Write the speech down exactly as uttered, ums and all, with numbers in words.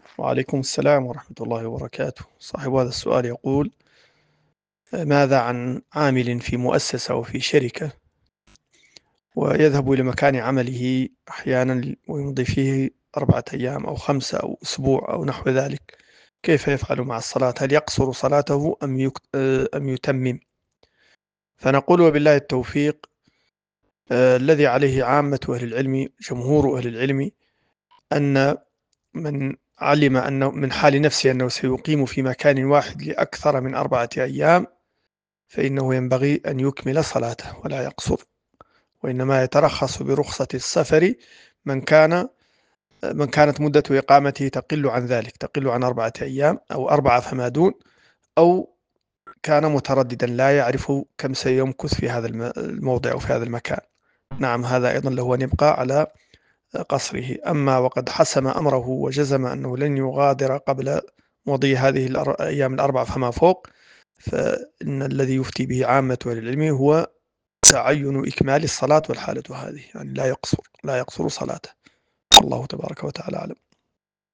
وعليكم السلام ورحمة الله وبركاته. صاحب هذا السؤال يقول: ماذا عن عامل في مؤسسة أو في شركة ويذهب إلى مكان عمله أحيانا ويمضي فيه أربعة أيام أو خمسة أو أسبوع أو نحو ذلك، كيف يفعل مع الصلاة؟ هل يقصر صلاته أم, يك... أم يتمم؟ فنقول وبالله التوفيق. آه، الذي عليه عامة أهل العلم، جمهور أهل العلم، أن من علم أنه من حال نفسه أنه سيقيم في مكان واحد لأكثر من أربعة أيام فإنه ينبغي أن يكمل صلاته ولا يقصر، وإنما يترخص برخصة السفر من كان من كانت مدة إقامته تقل عن ذلك، تقل عن أربعة أيام أو أربعة فما دون، أو كان مترددا لا يعرف كم سيمكث في هذا الموضع أو في هذا المكان. نعم، هذا أيضا له أن يبقى على قصره. أما وقد حسم أمره وجزم أنه لن يغادر قبل مضي هذه الأيام الأربعة فما فوق، فإن الذي يفتي به عامة أهل العلم هو تعين إكمال الصلاة والحالة هذه، يعني لا يقصر لا يقصر صلاته. الله تبارك وتعالى أعلم.